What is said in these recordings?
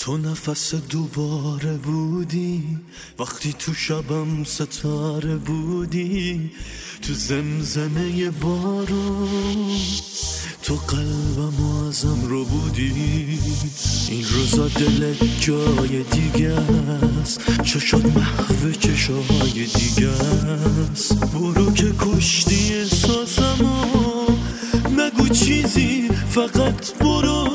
تو نفس دوباره بودی وقتی تو شبم ستاره بودی، تو زمزمه بارون تو قلبم ازم رو بودی. این روزا دلت جای دیگه است، چشات محو چشای دیگه است. برو که کشتی احساسمو، نگو چیزی فقط برو.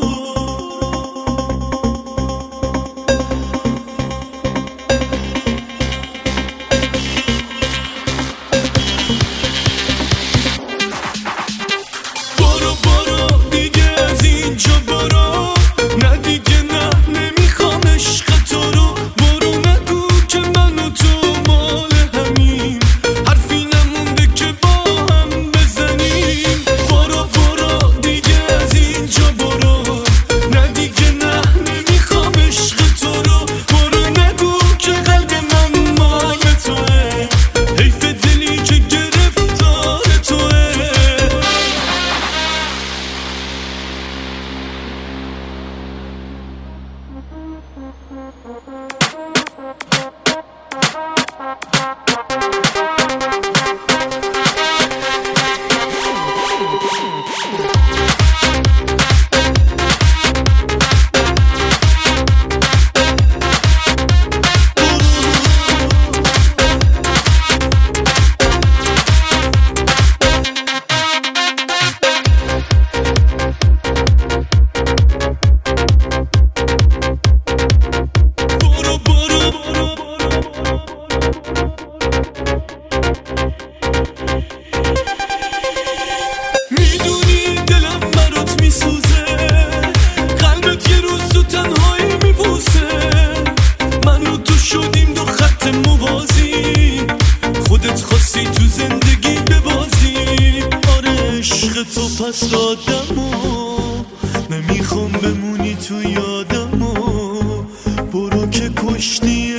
تو زندگی ببازی، آره عشق تو پس دادمو، نمیخوام بمونی تو یادمو. برو که کشتی